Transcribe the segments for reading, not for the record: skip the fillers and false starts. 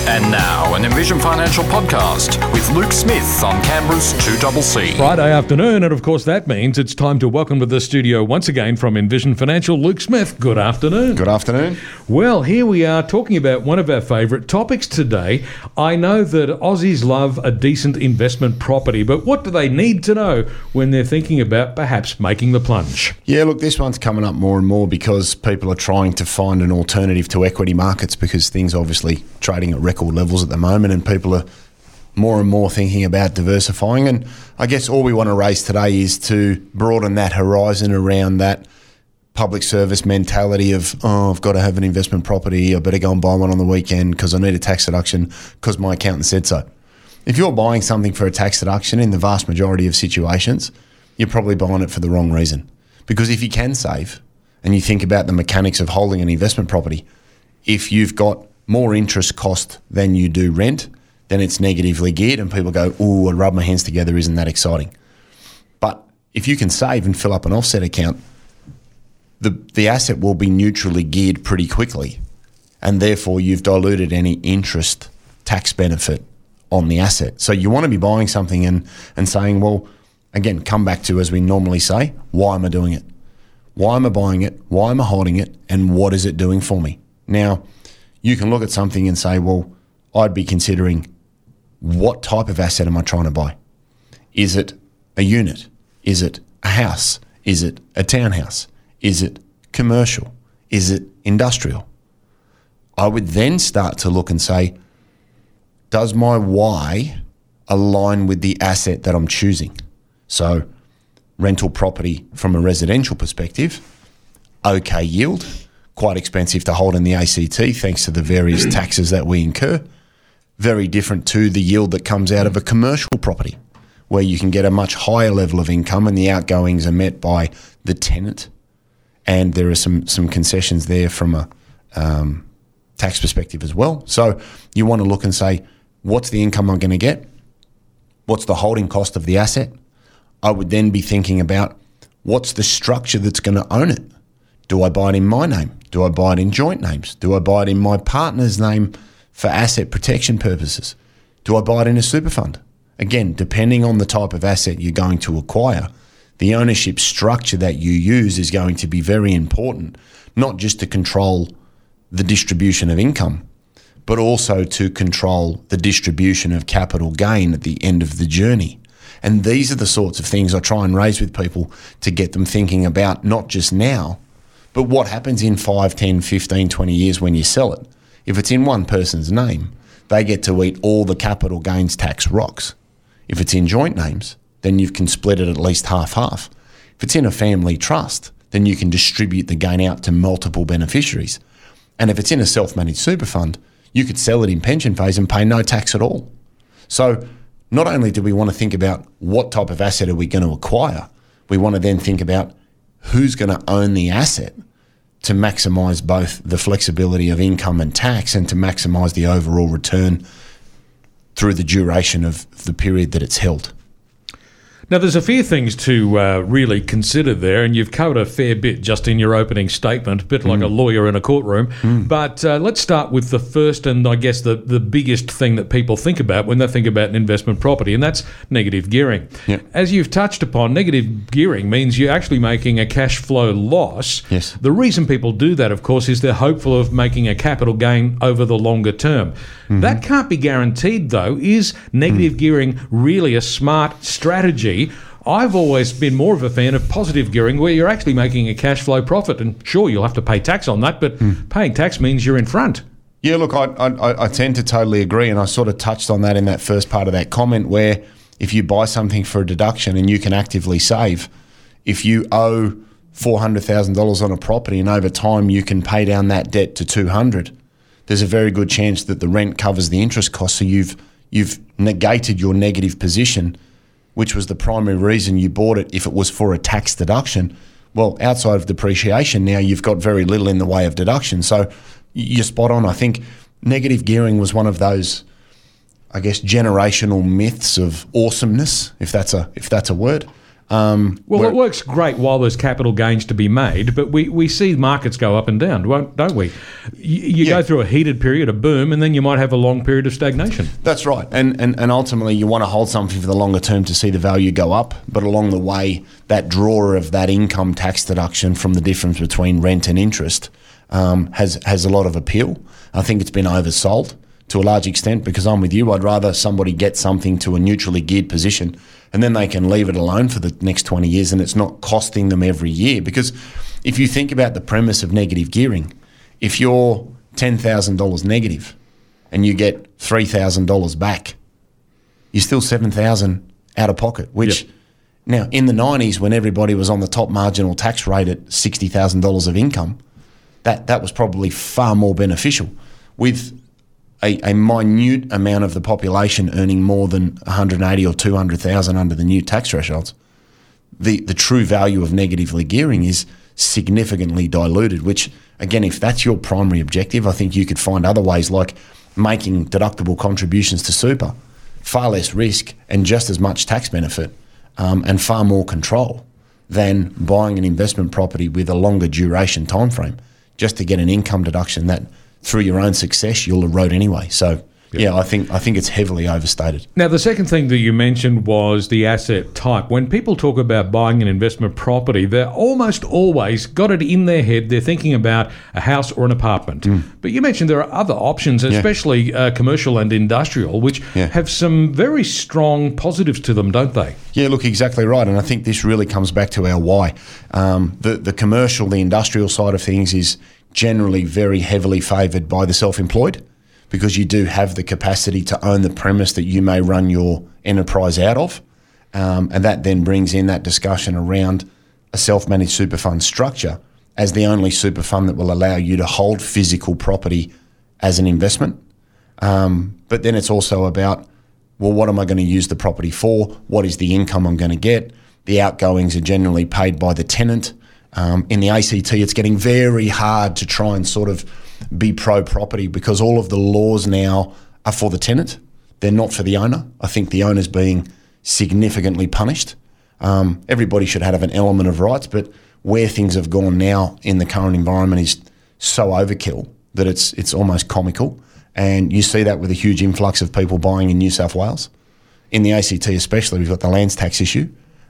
And now, an Envision Financial podcast with Luke Smith on Canberra's 2CC. Friday afternoon, and of course that means it's time to welcome to the studio once again from Envision Financial, Luke Smith. Good afternoon. Good afternoon. Well, here we are talking about one of our favourite topics today. I know that Aussies love a decent investment property, but what do they need to know when they're thinking about perhaps making the plunge? Yeah, look, this one's coming up more and more because people are trying to find an alternative to equity markets because things are obviously trading at record levels at the moment and people are more and more thinking about diversifying. And I guess all we want to raise today is to broaden that horizon around that public service mentality of, I've got to have an investment property, I better go and buy one on the weekend because I need a tax deduction because my accountant said so. If you're buying something for a tax deduction, in the vast majority of situations, you're probably buying it for the wrong reason. Because if you can save, and you think about the mechanics of holding an investment property, if you've got more interest cost than you do rent, then it's negatively geared and people go, ooh, I rub my hands together, isn't that exciting? But if you can save and fill up an offset account, the asset will be neutrally geared pretty quickly, and therefore you've diluted any interest tax benefit on the asset. So you want to be buying something and saying, well, again, come back to, as we normally say, why am I doing it? Why am I buying it? Why am I holding it? And what is it doing for me? Now, you can look at something and say, well, I'd be considering what type of asset am I trying to buy? Is it a unit? Is it a house? Is it a townhouse? Is it commercial? Is it industrial? I would then start to look and say, does my why align with the asset that I'm choosing? So rental property from a residential perspective, okay yield, quite expensive to hold in the ACT thanks to the various taxes that we incur. Very different to the yield that comes out of a commercial property where you can get a much higher level of income and the outgoings are met by the tenant. And there are some concessions there from a tax perspective as well. So you want to look and say, what's the income I'm going to get? What's the holding cost of the asset? I would then be thinking about what's the structure that's going to own it? Do I buy it in my name? Do I buy it in joint names? Do I buy it in my partner's name for asset protection purposes? Do I buy it in a super fund? Again, depending on the type of asset you're going to acquire, the ownership structure that you use is going to be very important, not just to control the distribution of income, but also to control the distribution of capital gain at the end of the journey. And these are the sorts of things I try and raise with people to get them thinking about not just now, but what happens in 5, 10, 15, 20 years when you sell it. If it's in one person's name, they get to eat all the capital gains tax rocks. If it's in joint names, then you can split it at least half-half. If it's in a family trust, then you can distribute the gain out to multiple beneficiaries. And if it's in a self-managed super fund, you could sell it in pension phase and pay no tax at all. So not only do we want to think about what type of asset are we going to acquire, we want to then think about who's going to own the asset to maximise both the flexibility of income and tax and to maximise the overall return through the duration of the period that it's held. Now, there's a few things to really consider there, and you've covered a fair bit just in your opening statement, a bit like a lawyer in a courtroom. But let's start with the first and I guess the biggest thing that people think about when they think about an investment property, and that's negative gearing. Yeah. As you've touched upon, negative gearing means you're actually making a cash flow loss. Yes. The reason people do that, of course, is they're hopeful of making a capital gain over the longer term. That can't be guaranteed, though. Is negative gearing really a smart strategy? I've always been more of a fan of positive gearing where you're actually making a cash flow profit, and sure, you'll have to pay tax on that, but paying tax means you're in front. Yeah, look, I tend to totally agree, and I sort of touched on that in that first part of that comment where if you buy something for a deduction and you can actively save, if you owe $400,000 on a property and over time you can pay down that debt to $200,000, there's a very good chance that the rent covers the interest cost, so you've negated your negative position, which was the primary reason you bought it if it was for a tax deduction. Well, outside of depreciation now, you've got very little in the way of deduction. So you're spot on. I think negative gearing was one of those, I guess, generational myths of awesomeness, if that's a word, It works great while there's capital gains to be made, but we see markets go up and down, don't we? You go through a heated period, a boom, and then you might have a long period of stagnation. That's right. And ultimately you want to hold something for the longer term to see the value go up, but along the way, that drawer of that income tax deduction from the difference between rent and interest has a lot of appeal. I think it's been oversold to a large extent, because I'm with you. I'd rather somebody get something to a neutrally geared position and then they can leave it alone for the next 20 years and it's not costing them every year. Because if you think about the premise of negative gearing, if you're $10,000 negative and you get $3,000 back, you're still $7,000 out of pocket, which now in the 90s when everybody was on the top marginal tax rate at $60,000 of income, that was probably far more beneficial. With a minute amount of the population earning more than 180 or 200,000 under the new tax thresholds, the true value of negatively gearing is significantly diluted, which, again, if that's your primary objective, I think you could find other ways like making deductible contributions to super, far less risk and just as much tax benefit and far more control than buying an investment property with a longer duration time frame just to get an income deduction that through your own success you'll erode anyway. So I think it's heavily overstated. Now, the second thing that you mentioned was the asset type. When people talk about buying an investment property, they're almost always got it in their head. They're thinking about a house or an apartment. But you mentioned there are other options, especially commercial and industrial, which have some very strong positives to them, don't they? Yeah, look, exactly right. And I think this really comes back to our why. The commercial, the industrial side of things is generally very heavily favoured by the self-employed, because you do have the capacity to own the premise that you may run your enterprise out of. And that then brings in that discussion around a self-managed super fund structure as the only super fund that will allow you to hold physical property as an investment. But then it's also about, well, what am I going to use the property for? What is the income I'm going to get? The outgoings are generally paid by the tenant. In the ACT, it's getting very hard to try and sort of be pro-property because all of the laws now are for the tenant. They're not for the owner. I think the owner's being significantly punished. Everybody should have an element of rights, but where things have gone now in the current environment is so overkill that it's almost comical. And you see that with a huge influx of people buying in New South Wales. In the ACT especially, we've got the lands tax issue,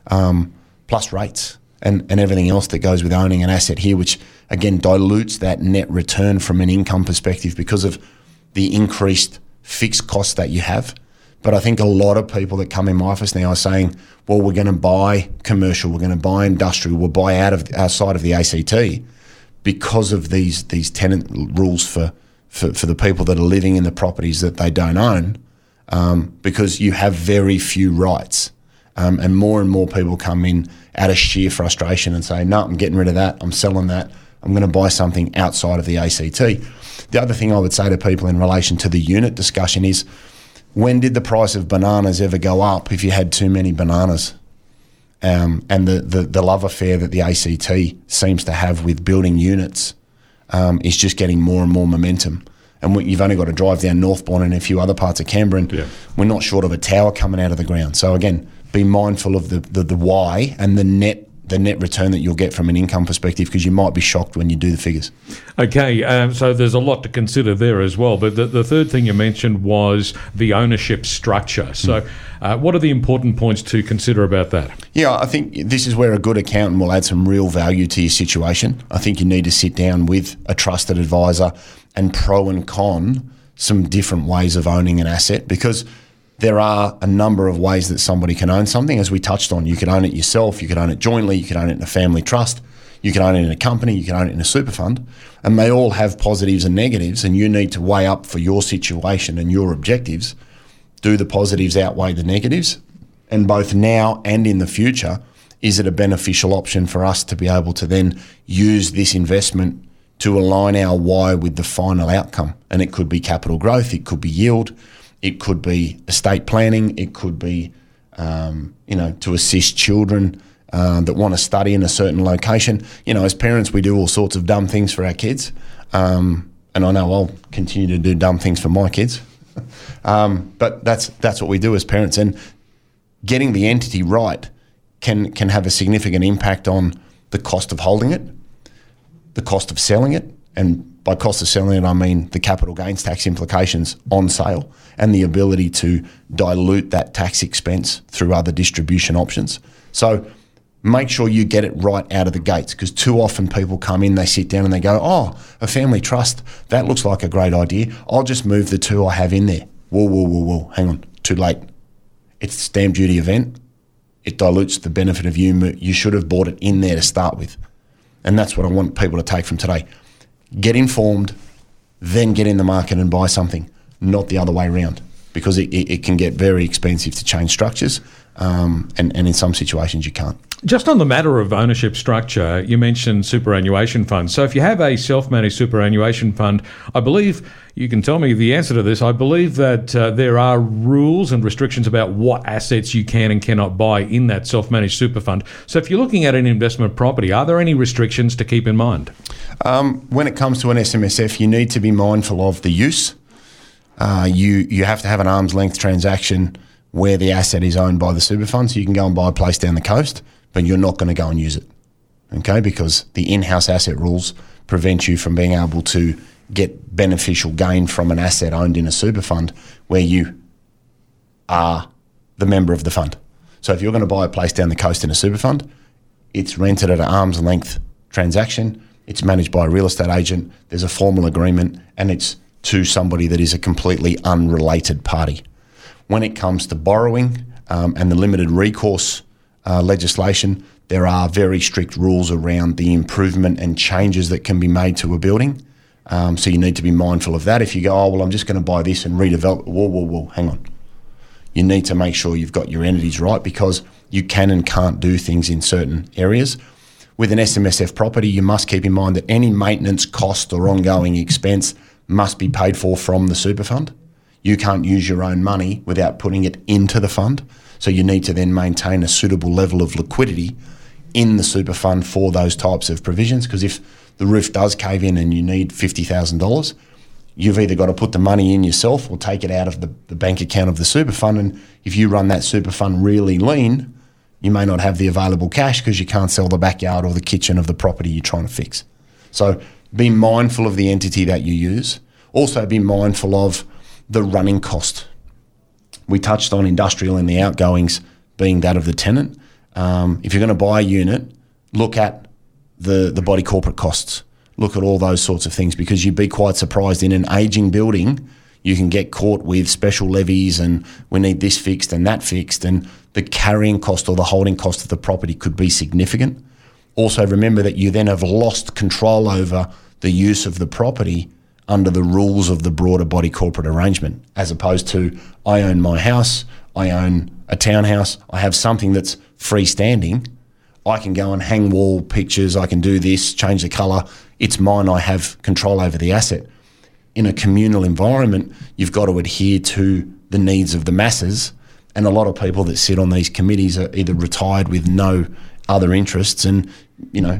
plus rates. And everything else that goes with owning an asset here, which again dilutes that net return from an income perspective because of the increased fixed costs that you have. But I think a lot of people that come in my office now are saying, well, we're going to buy commercial, we're going to buy industrial, we'll buy outside of the ACT because of these tenant rules for the people that are living in the properties that they don't own, because you have very few rights. And more people come in out of sheer frustration and say, no, I'm getting rid of that, I'm selling that, I'm going to buy something outside of the ACT. The other thing I would say to people in relation to the unit discussion is, when did the price of bananas ever go up if you had too many bananas? And the love affair that the ACT seems to have with building units is just getting more and more momentum. And you've only got to drive down Northbourne and a few other parts of Canberra, and we're not short of a tower coming out of the ground. So again, be mindful of the why and the net return that you'll get from an income perspective, because you might be shocked when you do the figures. Okay, so there's a lot to consider there as well. But the third thing you mentioned was the ownership structure. So what are the important points to consider about that? Yeah, I think this is where a good accountant will add some real value to your situation. I think you need to sit down with a trusted advisor and pro and con some different ways of owning an asset, because there are a number of ways that somebody can own something, as we touched on. You could own it yourself, you could own it jointly, you could own it in a family trust, you could own it in a company, you could own it in a super fund, and they all have positives and negatives, and you need to weigh up for your situation and your objectives. Do the positives outweigh the negatives? And both now and in the future, is it a beneficial option for us to be able to then use this investment to align our why with the final outcome? And it could be capital growth, it could be yield, it could be estate planning, it could be, to assist children that want to study in a certain location. As parents, we do all sorts of dumb things for our kids. And I know I'll continue to do dumb things for my kids. But that's what we do as parents. And getting the entity right can have a significant impact on the cost of holding it, the cost of selling it, and by cost of selling it, I mean the capital gains tax implications on sale and the ability to dilute that tax expense through other distribution options. So make sure you get it right out of the gates, because too often people come in, they sit down and they go, oh, a family trust, that looks like a great idea. I'll just move the two I have in there. Whoa, hang on, too late. It's a stamp duty event. It dilutes the benefit of you. You should have bought it in there to start with. And that's what I want people to take from today. Get informed, then get in the market and buy something, not the other way around, because it can get very expensive to change structures, and in some situations you can't. Just on the matter of ownership structure, you mentioned superannuation funds. So if you have a self-managed superannuation fund, I believe, you can tell me the answer to this, I believe that there are rules and restrictions about what assets you can and cannot buy in that self-managed super fund. So if you're looking at an investment property, are there any restrictions to keep in mind? When it comes to an SMSF, you need to be mindful of the use. You have to have an arm's length transaction where the asset is owned by the super fund. So you can go and buy a place down the coast, but you're not going to go and use it, okay? Because the in-house asset rules prevent you from being able to get beneficial gain from an asset owned in a super fund where you are the member of the fund. So if you're going to buy a place down the coast in a super fund, it's rented at an arm's length transaction, it's managed by a real estate agent, there's a formal agreement, and it's to somebody that is a completely unrelated party. When it comes to borrowing and the limited recourse legislation, there are very strict rules around the improvement and changes that can be made to a building. So you need to be mindful of that. If you go, oh, well, I'm just going to buy this and redevelop, whoa, hang on. You need to make sure you've got your entities right, because you can and can't do things in certain areas. With an SMSF property, you must keep in mind that any maintenance cost or ongoing expense must be paid for from the super fund. You can't use your own money without putting it into the fund. So you need to then maintain a suitable level of liquidity in the super fund for those types of provisions, because if the roof does cave in and you need $50,000, you've either got to put the money in yourself or take it out of the bank account of the super fund. And if you run that super fund really lean, you may not have the available cash because you can't sell the backyard or the kitchen of the property you're trying to fix. So be mindful of the entity that you use. Also be mindful of the running cost. We touched on industrial and the outgoings being that of the tenant. If you're going to buy a unit, look at the body corporate costs. Look at all those sorts of things, because you'd be quite surprised in an ageing building, you can get caught with special levies and we need this fixed and that fixed, and the carrying cost or the holding cost of the property could be significant. Also remember that you then have lost control over the use of the property under the rules of the broader body corporate arrangement, as opposed to I own my house, I own a townhouse, I have something that's freestanding, I can go and hang wall pictures, I can do this, change the colour, it's mine, I have control over the asset. In a communal environment, you've got to adhere to the needs of the masses, and a lot of people that sit on these committees are either retired with no other interests and, you know,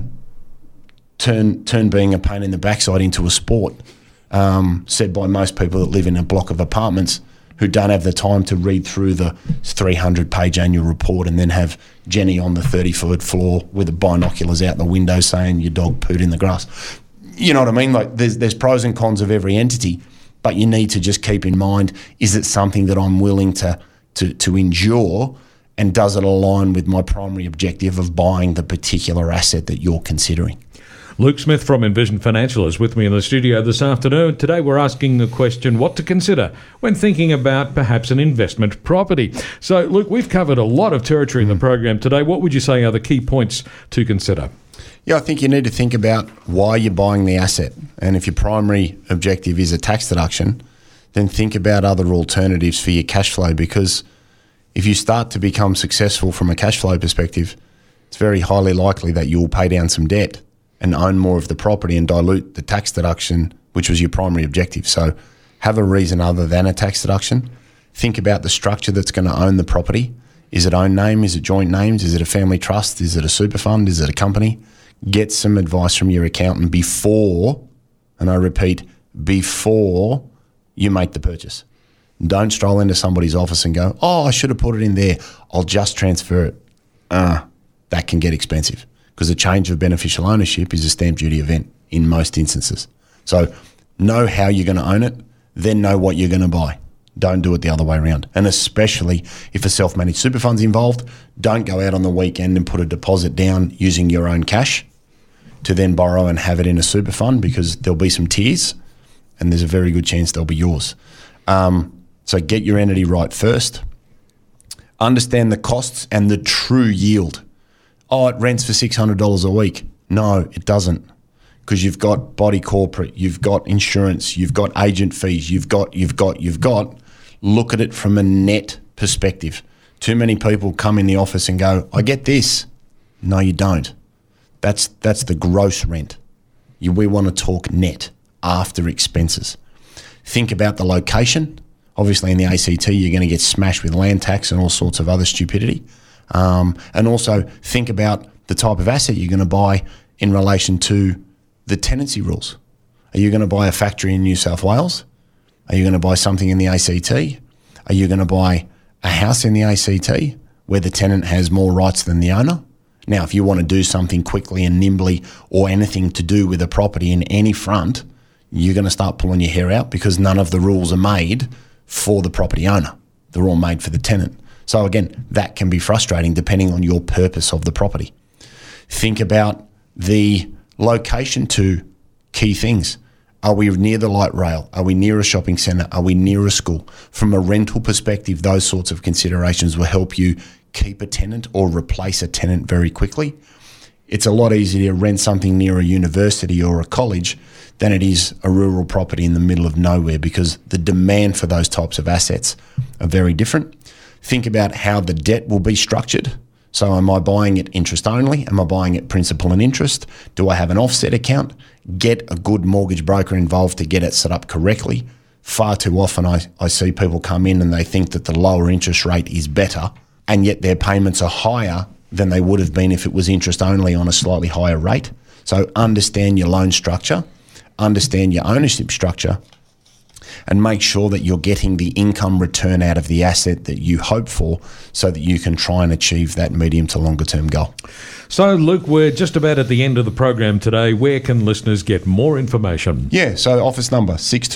turn being a pain in the backside into a sport. Said by most people that live in a block of apartments who don't have the time to read through the 300-page annual report and then have Jenny on the 30-foot floor with the binoculars out the window saying your dog pooed in the grass. You know what I mean? Like there's pros and cons of every entity, but you need to just keep in mind, is it something that I'm willing to endure, and does it align with my primary objective of buying the particular asset that you're considering? Luke Smith from Envision Financial is with me in the studio this afternoon. Today we're asking the question, what to consider when thinking about perhaps an investment property. So, Luke, we've covered a lot of territory in the program today. What would you say are the key points to consider? Yeah, I think you need to think about why you're buying the asset. And if your primary objective is a tax deduction, then think about other alternatives for your cash flow, because if you start to become successful from a cash flow perspective, it's very highly likely that you'll pay down some debt and own more of the property and dilute the tax deduction, which was your primary objective. So have a reason other than a tax deduction. Think about the structure that's going to own the property. Is it own name? Is it joint names? Is it a family trust? Is it a super fund? Is it a company? Get some advice from your accountant before, and I repeat, before you make the purchase. Don't stroll into somebody's office and go, oh, I should have put it in there. I'll just transfer it. that can get expensive because a change of beneficial ownership is a stamp duty event in most instances. So know how you're going to own it, then know what you're going to buy. Don't do it the other way around. And especially if a self-managed super fund's involved, don't go out on the weekend and put a deposit down using your own cash to then borrow and have it in a super fund, because there'll be some tiers and there's a very good chance they'll be yours. So get your entity right first. Understand the costs and the true yield. Oh, it rents for $600 a week. No, it doesn't. Because you've got body corporate, you've got insurance, you've got agent fees, you've got. Look at it from a net perspective. Too many people come in the office and go, I get this. No, you don't. That's the gross rent. We want to talk net after expenses. Think about the location. Obviously, in the ACT, you're going to get smashed with land tax and all sorts of other stupidity. And also think about the type of asset you're going to buy in relation to the tenancy rules. Are you going to buy a factory in New South Wales? Are you going to buy something in the ACT? Are you going to buy a house in the ACT where the tenant has more rights than the owner? Now, if you want to do something quickly and nimbly or anything to do with a property in any front, you're going to start pulling your hair out because none of the rules are made for the property owner. They're all made for the tenant. So again, that can be frustrating depending on your purpose of the property. Think about the location to key things. Are we near the light rail? Are we near a shopping centre? Are we near a school? From a rental perspective, those sorts of considerations will help you keep a tenant or replace a tenant very quickly. It's a lot easier to rent something near a university or a college than it is a rural property in the middle of nowhere, because the demand for those types of assets are very different. Think about how the debt will be structured. So am I buying it interest only? Am I buying it principal and interest? Do I have an offset account? Get a good mortgage broker involved to get it set up correctly. Far too often I see people come in and they think that the lower interest rate is better, and yet their payments are higher than they would have been if it was interest only on a slightly higher rate. So understand your loan structure, understand your ownership structure, and make sure that you're getting the income return out of the asset that you hope for so that you can try and achieve that medium to longer term goal. So, Luke, we're just about at the end of the program today. Where can listeners get more information? Yeah, so office number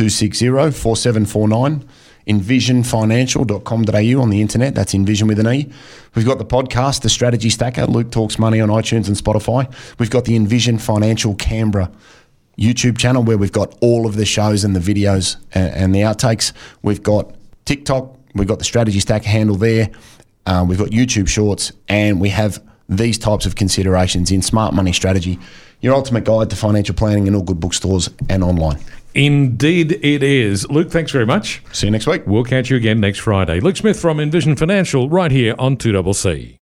6260-4749, envisionfinancial.com.au on the internet. That's Envision with an E. We've got the podcast, The Strategy Stacker. Luke Talks Money on iTunes and Spotify. We've got the Envision Financial Canberra YouTube channel where we've got all of the shows and the videos and the outtakes. We've got TikTok. We've got the Strategy Stacker handle there. We've got YouTube Shorts, and we have these types of considerations in Smart Money Strategy, your ultimate guide to financial planning in all good bookstores and online. Indeed it is. Luke, thanks very much. See you next week. We'll catch you again next Friday. Luke Smith from Envision Financial right here on 2CC.